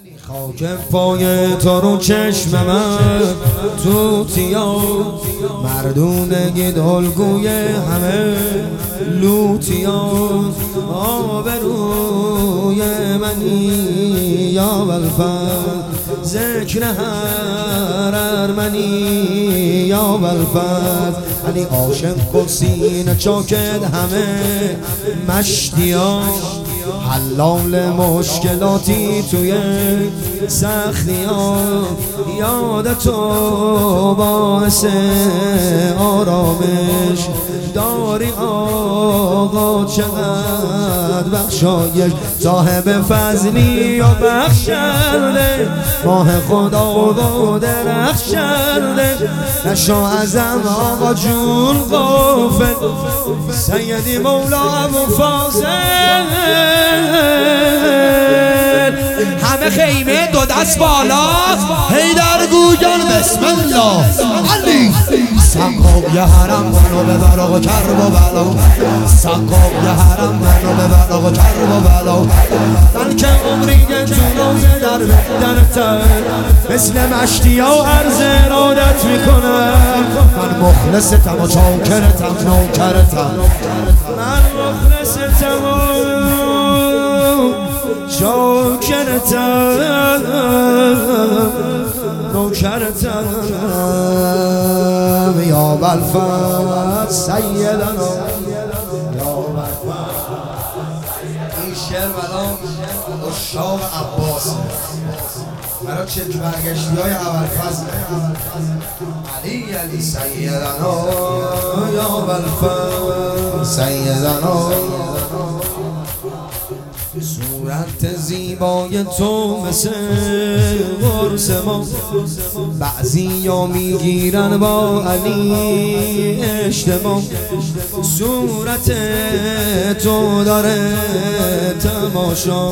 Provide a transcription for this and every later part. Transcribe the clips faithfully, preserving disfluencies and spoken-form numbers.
خاک پای تو رو چشم من توتیا، مردونگی دلگوی همه لوتیا. آبروی منی یا بلفت، ذکر هر ارمنی یا بلفت. علی عاشق کسین چاکد همه مشتیا، حلال مشکلاتی توی سختی ها. یاد تو باعث آرامش داری آقا، چقدر بخشایش. صاحب فضلی و بخشنده، ماه خدا و درخشنده. نشا ازم آقا جون غافل، سیدی مولا ابو فاضل. همه خیمه دو دست بالا، حیدر گویان بسم الله. علی سقاب یه حرم منو ببر آقا کرب و بلا، سقاب یه حرم منو ببر آقا کرب و بلا. من که عمری تو روزه در بدنتر، مثل مشتی ها عرض ارادت میکنم. من مخلصتم و چاکرتم نوکرتم، من مخلصتم و چاکرتم نوکرتم. یا بلفت سیدنا، این شعر بلام اشاق عباس برای چک برگشتی های ابوالفضل. علی علی سیدنا یا بلفت سیدنا. صورت زیبای تو مثل قرص ما، بعضی یا میگیرن با علی اجتماع. صورت تو داره تماشا،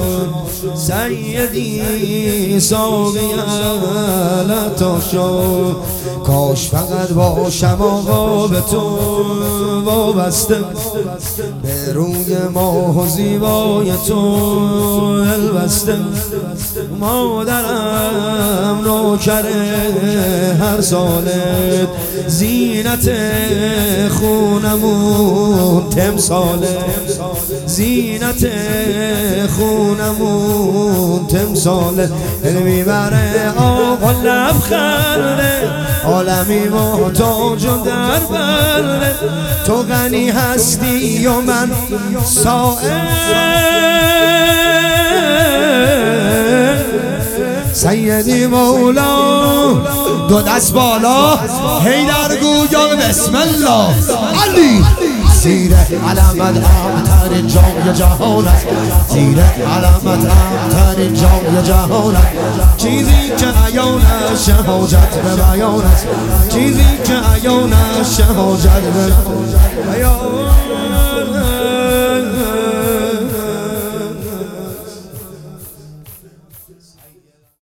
سیدی ساقی لطاشا. کاش فقط باشم آقا به تو وابسته، به روی ماه و زیبای تو البسته. مادرم نوکر هر سالت، زینت خونمون تمثاله، زینت خونمون تمثاله. دل میبره آقا لبخنده، عالمی محتاج و در بره. تو غنی هستی و من سائل، سیدی مولا دو دست بالا، حیدر گویان بسم الله. علی زیر علمت امتر جام جهانت، زیر علمت امتر جام جهانت. چیزی که عیانش شهاجت به بیانت، چیزی که عیانش شهاجت به بیانت.